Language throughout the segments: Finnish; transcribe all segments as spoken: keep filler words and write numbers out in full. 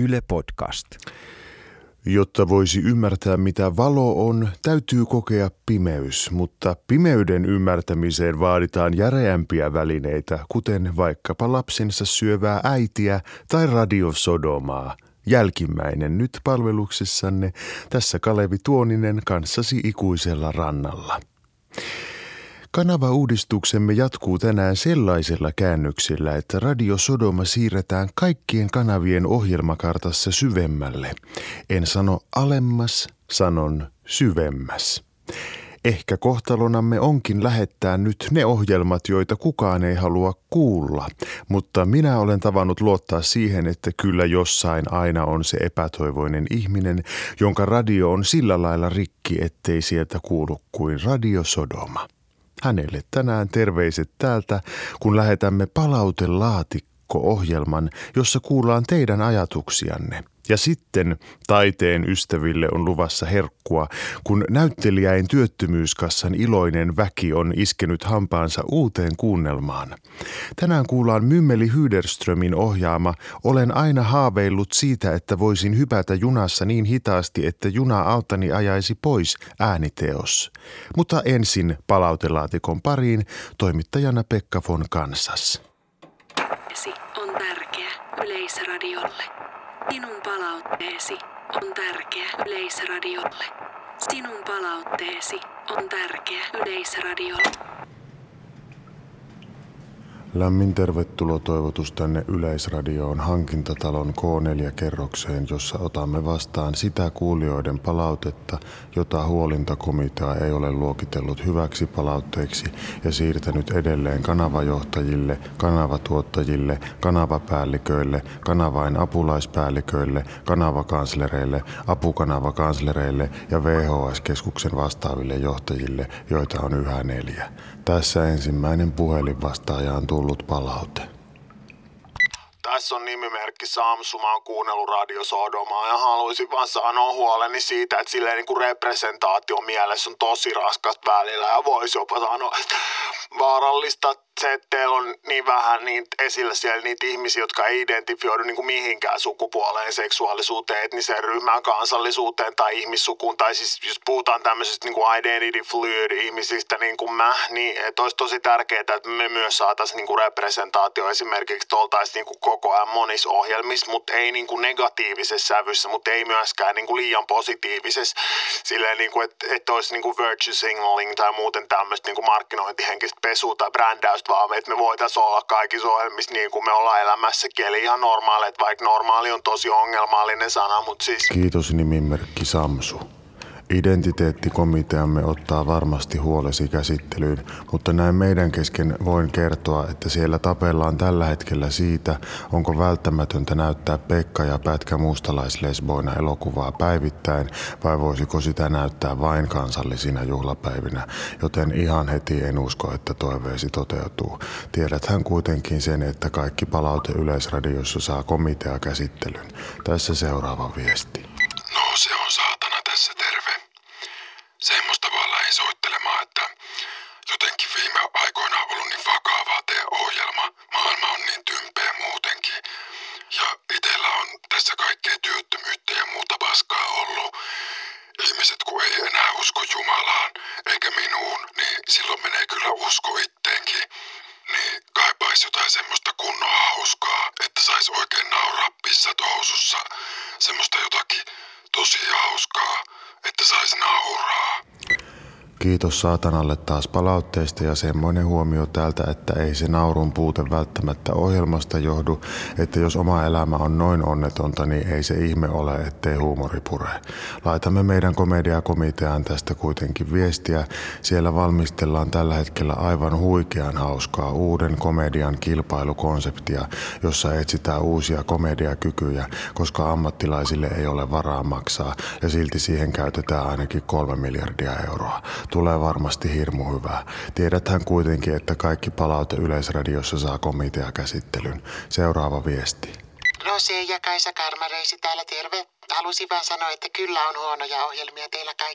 Yle Podcast. Jotta voisi ymmärtää, mitä valo on, täytyy kokea pimeys, mutta pimeyden ymmärtämiseen vaaditaan järeämpiä välineitä, kuten vaikkapa lapsensa syövää äitiä tai radiosodomaa. Jälkimmäinen nyt palveluksessanne, tässä Kalevi Tuoninen kanssasi ikuisella rannalla. Kanava-uudistuksemme jatkuu tänään sellaisella käännöksellä, että Radio Sodoma siirretään kaikkien kanavien ohjelmakartassa syvemmälle. En sano alemmas, sanon syvemmäs. Ehkä kohtalonamme onkin lähettää nyt ne ohjelmat, joita kukaan ei halua kuulla, mutta minä olen tavannut luottaa siihen, että kyllä jossain aina on se epätoivoinen ihminen, jonka radio on sillä lailla rikki, ettei sieltä kuulu kuin Radio Sodoma. Hänelle tänään terveiset täältä, kun lähetämme palautelaatikko-ohjelman, jossa kuullaan teidän ajatuksianne. Ja sitten taiteen ystäville on luvassa herkkua, kun näyttelijäin työttömyyskassan iloinen väki on iskenyt hampaansa uuteen kuunnelmaan. Tänään kuullaan Mymmeli Hyderströmin ohjaama Olen aina haaveillut siitä, että voisin hypätä junassa niin hitaasti, että juna altani ajaisi pois ääniteos. Mutta ensin palautelaatikon pariin toimittajana Pekka von Kansas. On tärkeä Yleisradiolle. Sinun palautteesi on tärkeä Yleisradiolle. Sinun palautteesi on tärkeä Yleisradiolle. Lämmin tervetuloa toivotus tänne Yleisradioon hankintatalon K neljä -kerrokseen, jossa otamme vastaan sitä kuulijoiden palautetta, jota huolintakomitea ei ole luokitellut hyväksi palautteeksi ja siirtänyt edelleen kanavajohtajille, kanavatuottajille, kanavapäälliköille, kanavain apulaispäälliköille, kanavakanslereille, apukanavakanslereille ja V H S-keskuksen vastaaville johtajille, joita on yhä neljä. Tässä ensimmäinen puhelinvastaaja on tullut palaute. Tässä on nimimerkki Samsu, mä oon kuunnellut Radio Sodomaa ja haluaisin vaan sanoa huoleni siitä, että silleen niin kuin representaatio mielessä on tosi raskasta välillä ja voisi jopa sanoa, että vaarallista se, että teillä on niin vähän niitä esillä siellä niitä ihmisiä, jotka ei identifioidu niin kuin mihinkään sukupuoleen, seksuaalisuuteen, etniseen ryhmään, kansallisuuteen tai ihmissukuun. Tai siis jos puhutaan tämmöisestä niin kuin identity fluid ihmisistä niin kuin mä, niin että olisi tosi tärkeää, että me myös saataisiin niin kuin representaatio esimerkiksi tuoltaisiin niin kuin koko ajan monissa ohjelmissa, mutta ei niin kuin negatiivisessa sävyssä, mutta ei myöskään niin kuin liian positiivisessa. Silleen niin kuin, että, että olisi niin kuin virtue signaling tai muuten tämmöistä niin kuin markkinointihenkistä pesua tai brändäystä, vaan että me voitaisiin olla kaikissa ohjelmissa niin kuin me ollaan elämässäkin. Eli ihan normaali, että vaikka normaali on tosi ongelmallinen sana, mutta siis... Kiitos nimimerkki Samsu. Identiteettikomiteamme ottaa varmasti huolesi käsittelyyn, mutta näin meidän kesken voin kertoa, että siellä tapellaan tällä hetkellä siitä, onko välttämätöntä näyttää Pekka ja Pätkä mustalaislesboina elokuvaa päivittäin vai voisiko sitä näyttää vain kansallisina juhlapäivinä, joten ihan heti en usko, että toiveesi toteutuu. Tiedäthän kuitenkin sen, että kaikki palaute Yleisradiossa saa komitea käsittelyn. Tässä seuraava viesti. No se on saatana tässä terve. Semmoista vaan lähin soittelemaan, että jotenkin viime aikoina on ollut niin vakavaa teidän ohjelma. Maailma on niin tympeä muutenkin. Ja itellä on tässä kaikkea työttömyyttä ja muuta paskaa ollut. Ihmiset kun ei enää usko Jumalaan eikä minuun, niin silloin menee kyllä usko itteenkin. Niin kaipais jotain semmoista kunnon hauskaa, että sais oikein nauraa pissat housussa. Semmoista jotakin tosi hauskaa, että sais nauraa. Kiitos saatanalle taas palautteesta ja semmoinen huomio täältä, että ei se naurun puute välttämättä ohjelmasta johdu, että jos oma elämä on noin onnetonta, niin ei se ihme ole, ettei huumori pure. Laitamme meidän komediakomiteaan tästä kuitenkin viestiä. Siellä valmistellaan tällä hetkellä aivan huikean hauskaa uuden komedian kilpailukonseptia, jossa etsitään uusia komediakykyjä, koska ammattilaisille ei ole varaa maksaa ja silti siihen käytetään ainakin kolme miljardia euroa. Tulee varmasti hirmu hyvää. Tiedäthän kuitenkin, että kaikki palaute Yleisradiossa saa komitea-käsittelyn. Seuraava viesti. Rose ja Kaisa Karmareisi täällä terve. Halusin vaan sanoa, että kyllä on huonoja ohjelmia teillä kaikki.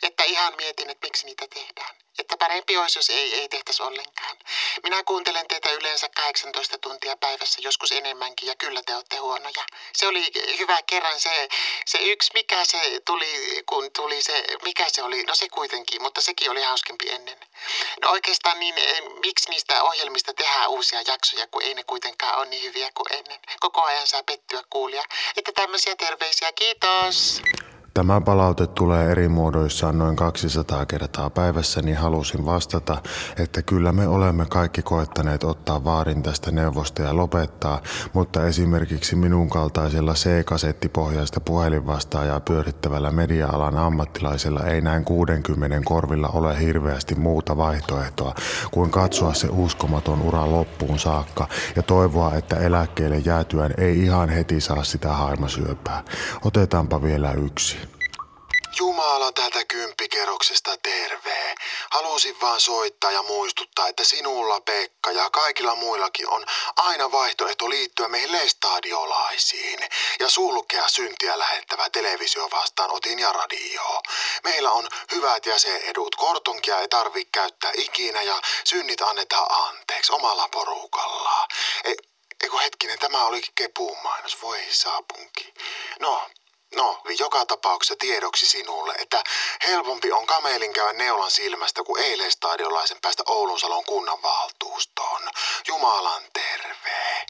että ihan mietin, että miksi niitä tehdään. Että parempi olisi, jos ei, ei tehtäisi ollenkaan. Minä kuuntelen teitä yleensä kahdeksantoista tuntia päivässä, joskus enemmänkin, ja kyllä te olette huonoja. Se oli hyvä kerran se, se yksi, mikä se tuli, kun tuli se, mikä se oli, no se kuitenkin, mutta sekin oli hauskempi ennen. No oikeastaan niin, miksi niistä ohjelmista tehdään uusia jaksoja, kun ei ne kuitenkaan ole niin hyviä kuin ennen. Koko ajan saa pettyä kuulija. Että tämmöisiä terveisiä, kiitos! Tämä palaute tulee eri muodoissaan noin kaksisataa kertaa päivässä, niin halusin vastata, että kyllä me olemme kaikki koettaneet ottaa vaarin tästä neuvosta ja lopettaa, mutta esimerkiksi minun kaltaisella C-kasettipohjaista puhelinvastaajaa pyörittävällä media-alan ammattilaisella ei näin kuudenkymmenen korvilla ole hirveästi muuta vaihtoehtoa kuin katsoa se uskomaton ura loppuun saakka ja toivoa, että eläkkeelle jäätyään ei ihan heti saa sitä haimasyöpää. Otetaanpa vielä yksi. Jumala täältä kymppikerroksesta terve. Halusin vaan soittaa ja muistuttaa, että sinulla, Pekka, ja kaikilla muillakin on aina vaihtoehto liittyä meihin lestadiolaisiin ja sulkea syntiä lähettävä televisio vastaanotin ja radio. Meillä on hyvät jäsenedut, kortonkia ei tarvitse käyttää ikinä ja synnit annetaan anteeksi omalla porukalla. E, eikö hetkinen, tämä olikin Kepuun mainos, voi saapunki. No. No, joka tapauksessa tiedoksi sinulle, että helpompi on kamelin käydä neulan silmästä kuin eilen stadiolaisen päästä Oulunsalon kunnanvaltuustoon. Jumalan terve.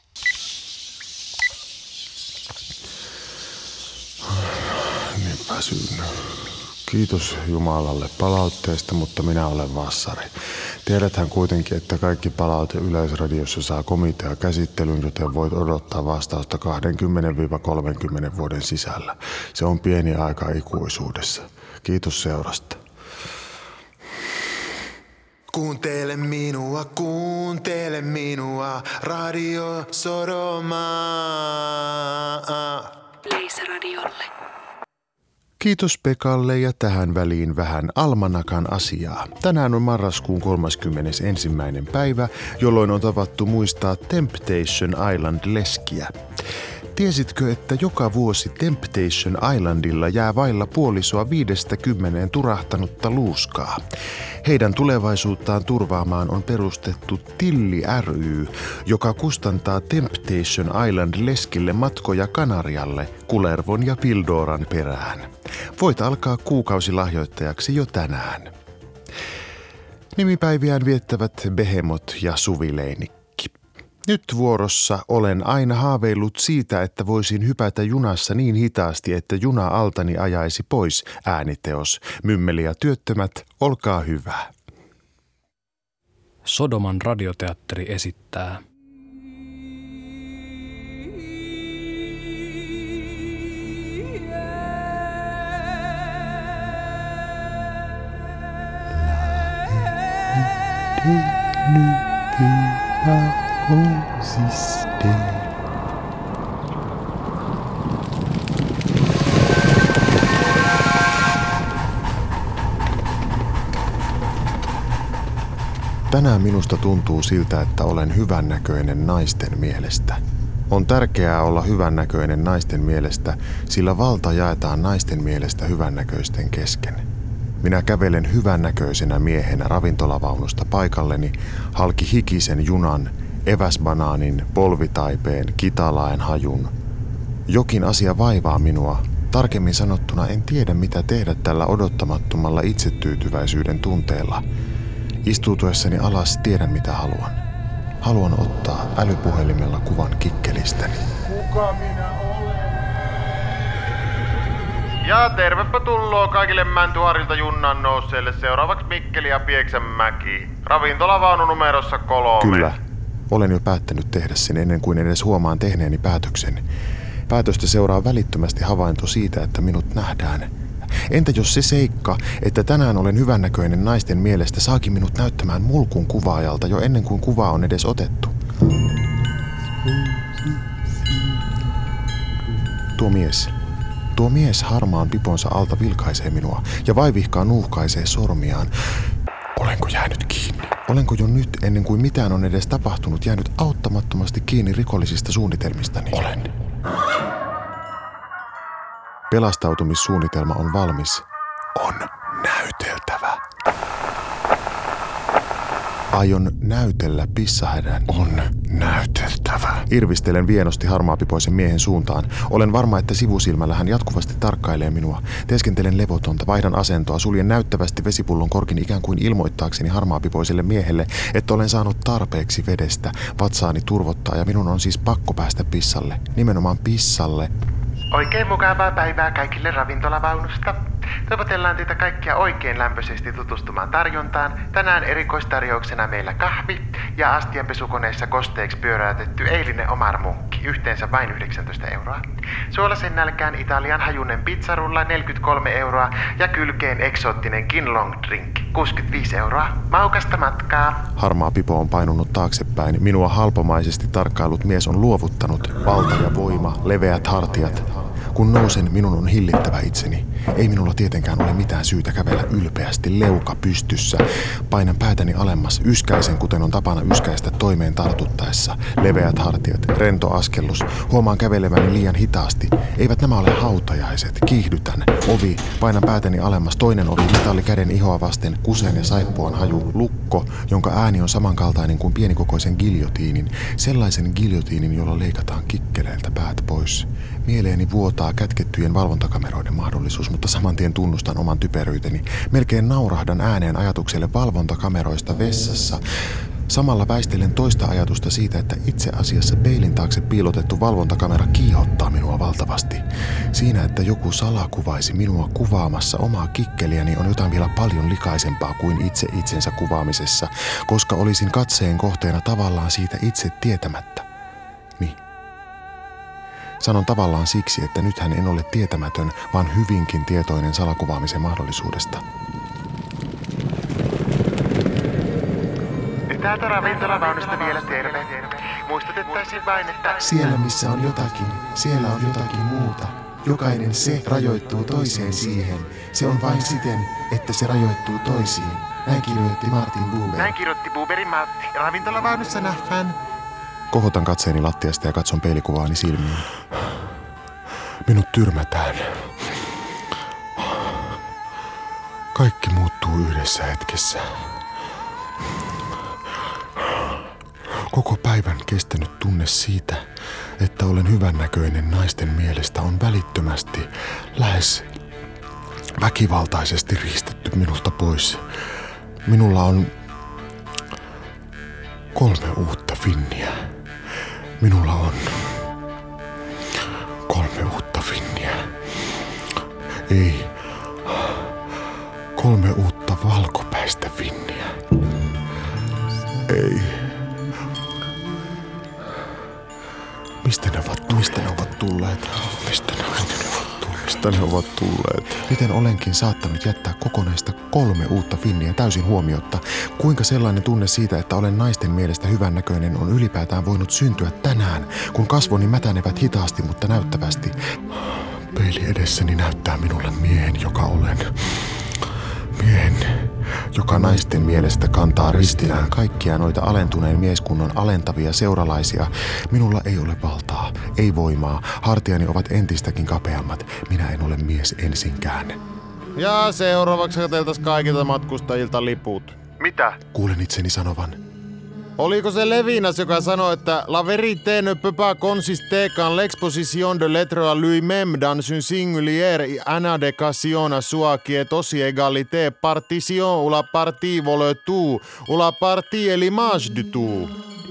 Niin väsynyt. Kiitos Jumalalle palautteesta, mutta minä olen vassari. Tiedäthän kuitenkin, että kaikki palaute Yleisradiossa saa komitea käsittelyn, joten voit odottaa vastausta kaksikymmentä kolmekymmentä vuoden sisällä. Se on pieni aika ikuisuudessa. Kiitos seurasta. Kuuntele minua, kuuntele minua, Radio Sodoma. Yleisradiolle. Kiitos Pekalle ja tähän väliin vähän almanakan asiaa. Tänään on marraskuun kolmaskymmenesensimmäinen päivä, jolloin on tavattu muistaa Temptation Island-leskiä. Tiesitkö, että joka vuosi Temptation Islandilla jää vailla puolisoa viidestä kymmeneen turahtanutta luuskaa? Heidän tulevaisuuttaan turvaamaan on perustettu Tilli ry, joka kustantaa Temptation Island-leskille matkoja Kanarialle, Kullervon ja Pildoran perään. Voit alkaa kuukausilahjoittajaksi jo tänään. Nimipäiviään viettävät Behemot ja Suvileinikki. Nyt vuorossa olen aina haaveillut siitä, että voisin hypätä junassa niin hitaasti, että juna altani ajaisi pois, ääniteos. Mymmeli ja työttömät, olkaa hyvä. Sodoman radioteatteri esittää. Consiste. Tänään minusta tuntuu siltä, että olen hyvännäköinen naisten mielestä. On tärkeää olla hyvännäköinen naisten mielestä, sillä valta jaetaan naisten mielestä hyvännäköisten kesken. Minä kävelen hyvännäköisenä miehenä ravintolavaunusta paikalleni, halki hikisen junan, eväsbanaanin, polvitaipeen, kitalaen hajun. Jokin asia vaivaa minua. Tarkemmin sanottuna en tiedä, mitä tehdä tällä odottamattomalla itsetyytyväisyyden tunteella. Istuutuessani alas tiedän, mitä haluan. Haluan ottaa älypuhelimella kuvan kikkelistäni. Kuka minä olen? Ja tervepä tulloo kaikille Mäntyharjulta junnan nousseelle. Seuraavaksi Mikkeli ja Pieksämäki. Ravintolavaunu numerossa kolme. Kyllä. Olen jo päättänyt tehdä sen ennen kuin edes huomaan tehneeni päätöksen. Päätöstä seuraa välittömästi havainto siitä, että minut nähdään. Entä jos se seikka, että tänään olen hyvännäköinen naisten mielestä, saakin minut näyttämään mulkun kuvaajalta jo ennen kuin kuva on edes otettu? Tuo mies. Tuo mies harmaan piponsa alta vilkaisee minua ja vaivihkaa nuuhkaisee sormiaan. Olenko jäänyt kiinni? Olenko jo nyt, ennen kuin mitään on edes tapahtunut, jäänyt auttamattomasti kiinni rikollisista suunnitelmistani? Olen. Pelastautumissuunnitelma on valmis. On näyteltävä. Aion näytellä pissahädän. On näyteltävä. Irvistelen vienosti harmaapipoisen miehen suuntaan. Olen varma, että sivusilmällä hän jatkuvasti tarkkailee minua. Teeskentelen levotonta, vaihdan asentoa, suljen näyttävästi vesipullon korkin ikään kuin ilmoittaakseni harmaapipoiselle miehelle, että olen saanut tarpeeksi vedestä. Vatsaani turvottaa ja minun on siis pakko päästä pissalle. Nimenomaan pissalle. Oikein mukavaa päivää kaikille ravintolavaunusta. Toivotellaan teitä kaikkia oikein lämpöisesti tutustumaan tarjontaan. Tänään erikoistarjouksena meillä kahvi ja astianpesukoneessa kosteeksi pyöräytetty eilinen Omar Munkki, yhteensä vain yhdeksäntoista euroa. Suolasen nälkään Italian hajunen pizzarulla neljäkymmentäkolme euroa ja kylkeen eksoottinen Kin Long Drink kuusikymmentäviisi euroa. Maukasta matkaa. Harmaa pipo on painunut taaksepäin. Minua halpomaisesti tarkkailut mies on luovuttanut. Valta ja voima, leveät hartiat. Kun nousen, minun on hillittävä itseni. Ei minulla tietenkään ole mitään syytä kävellä ylpeästi, leuka pystyssä. Painan päätäni alemmas, yskäisen kuten on tapana yskäistä toimeen tartuttaessa. Leveät hartiat, rento askellus. Huomaan käveleväni liian hitaasti. Eivät nämä ole hautajaiset. Kiihdytän. Ovi. Painan päätäni alemmas. Toinen ovi. Metalli käden ihoa vasten. Kusen ja saippuan haju. Lukko, jonka ääni on samankaltainen kuin pienikokoisen giljotiinin. Sellaisen giljotiinin, jolla leikataan kikkeleiltä päät pois. Mieleeni vuotaa kätkettyjen valvontakameroiden mahdollisuus, mutta saman tien tunnustan oman typeryyteni. Melkein naurahdan ääneen ajatukselle valvontakameroista vessassa. Samalla väistelen toista ajatusta siitä, että itse asiassa peilin taakse piilotettu valvontakamera kiihottaa minua valtavasti. Siinä, että joku salakuvaisi minua kuvaamassa omaa kikkeliäni, on jotain vielä paljon likaisempaa kuin itse itsensä kuvaamisessa, koska olisin katseen kohteena tavallaan siitä itse tietämättä. Niin. Sanon tavallaan siksi, että nythän en ole tietämätön, vaan hyvinkin tietoinen salakuvaamisen mahdollisuudesta. Täältä ravintolavaunusta vielä terve. Muistutettaisiin vain, että Siellä missä on jotakin, siellä on jotakin muuta. Jokainen se rajoittuu toiseen siihen. Se on vain siten, että se rajoittuu toisiin. Näin kirjoitti Martin Buber. näin kirjoitti Buberin Matti. Ravintolavaunussa nähdään. Kohotan katseeni lattiasta ja katson peilikuvaani silmiin. Minut tyrmätään. Kaikki muuttuu yhdessä hetkessä. Koko päivän kestänyt tunne siitä, että olen hyvännäköinen naisten mielestä, on välittömästi, lähes väkivaltaisesti riistetty minulta pois. Minulla on kolme uutta finniä. Minulla on kolme uutta finniä. Ei, kolme uutta valkopäistä finniä. Ei. Mistä ne ovat, mistä ne ovat tulleet? Mistä ne ovat tulleet? Mistä ne ovat tulleet? Miten olenkin saattanut jättää kokonaista kolme uutta finniä täysin huomiotta? Kuinka sellainen tunne siitä, että olen naisten mielestä hyvännäköinen, on ylipäätään voinut syntyä tänään, kun kasvoni mätänevät hitaasti, mutta näyttävästi? Peili edessäni näyttää minulle miehen, joka olen. Miehen, joka naisten mielestä kantaa ristinään kaikkia noita alentuneen mieskunnan alentavia seuralaisia. Minulla ei ole valtaa, ei voimaa. Hartiani ovat entistäkin kapeammat. Minä en ole mies ensinkään. Ja seuraavaksi katseltaisiin kaikilta matkustajilta liput. Mitä? Kuulen itseni sanovan. Oliko se Levinas, joka sanoi, että la vérité ne peut pas consister qu'en l'exposition de l'être à lui-même dans une singulière inadéquation à soi qui est aussi égalité partition ou la partie vaut le tout ou la partie est l'image du tout.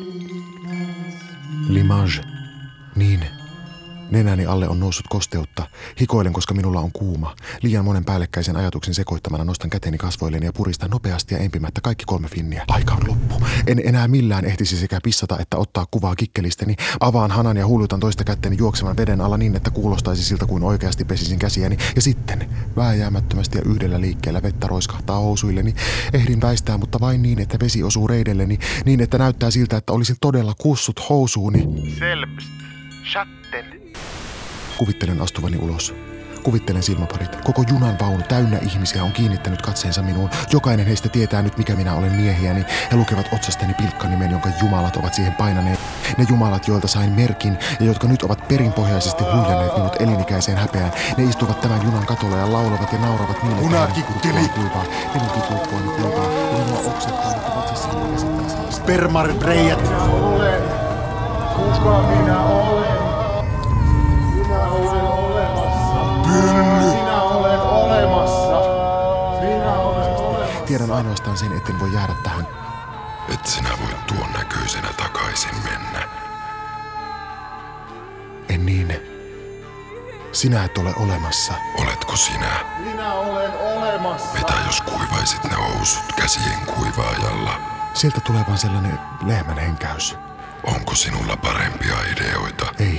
L'image. Niin. Nenäni alle on noussut kosteutta. Hikoilen, koska minulla on kuuma. Liian monen päällekkäisen ajatuksen sekoittamana nostan käteni kasvoilleni ja puristan nopeasti ja empimättä kaikki kolme finniä. Aika on loppu. En enää millään ehtisi sekä pissata että ottaa kuvaa kikkelistäni. Avaan hanan ja huljutan toista kätteni juoksevan veden alla niin, että kuulostaisi siltä kuin oikeasti pesisin käsiäni. Ja sitten vääjäämättömästi ja yhdellä liikkeellä vettä roiskahtaa housuilleni. Ehdin väistää, mutta vain niin, että vesi osuu reidelleni. Niin, että näyttää siltä, että olisin todella kussut housuuni. Selbst. Schatten. Kuvittelen astuvani ulos. Kuvittelen silmäparit. Koko junan vaunu täynnä ihmisiä on kiinnittänyt katseensa minuun. Jokainen heistä tietää nyt, mikä minä olen miehiäni. He lukevat otsastani pilkkanimen, jonka jumalat ovat siihen painaneet. Ne jumalat, joilta sain merkin ja jotka nyt ovat perinpohjaisesti huijanneet minut elinikäiseen häpeään. Ne istuvat tämän junan katolla ja laulavat ja nauravat niille. Punakikkeli! Kuivaa, minunkin kulppuani kuivaa, ja minua oksettaa, että vatsassa minua käsittää. Spermareijät! Minä olen. Kuka minä olen? Minä olen olemassa. Pylly! Minä olen olemassa. Minä olen olemassa. Tiedän ainoastaan sen, etten voi jäädä tähän. Et sinä voi tuon näköisenä takaisin mennä. En niin. Sinä et ole olemassa. Oletko sinä? Minä olen olemassa. Mitä jos kuivaisit ne housut käsien kuivaajalla? Sieltä tulee vaan sellainen lehmän henkäys. Onko sinulla parempia ideoita? Ei.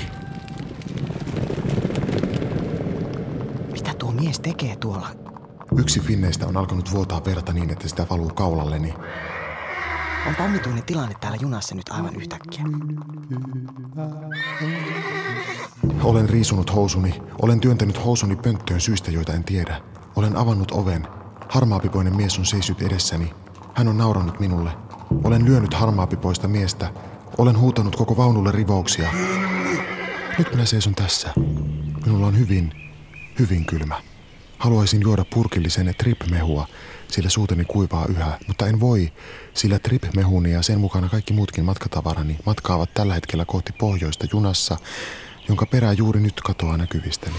Mitä tuo mies tekee tuolla? Yksi finneistä on alkanut vuotaa verta niin, että sitä valuu kaulalleni. Onpa omituinen tilanne täällä junassa nyt aivan yhtäkkiä. Olen riisunut housuni. Olen työntänyt housuni pönttöön syistä, joita en tiedä. Olen avannut oven. Harmaapipoinen mies on seissyt edessäni. Hän on nauranut minulle. Olen lyönyt harmaapipoista miestä. Olen huutanut koko vaunulle rivouksia. Nyt minä seison tässä. Minulla on hyvin, hyvin kylmä. Haluaisin juoda purkillisen trip-mehua, sillä suuteni kuivaa yhä, mutta en voi, sillä trip-mehuni ja sen mukana kaikki muutkin matkatavarani matkaavat tällä hetkellä kohti pohjoista junassa, jonka perää juuri nyt katoaa näkyvistäni.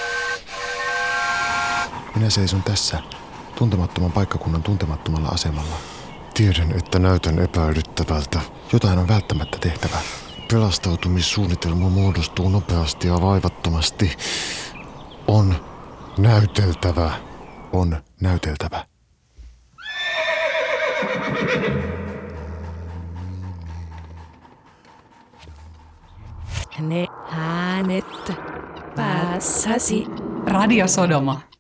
Minä seison tässä, tuntemattoman paikkakunnan tuntemattomalla asemalla. Tiedän, että näytän epäilyttävältä. Jotain on välttämättä tehtävä. Pelastautumissuunnitelma muodostuu nopeasti ja vaivattomasti. On näyteltävä. On näyteltävä. Ne äänet päässäsi. Radio Sodoma.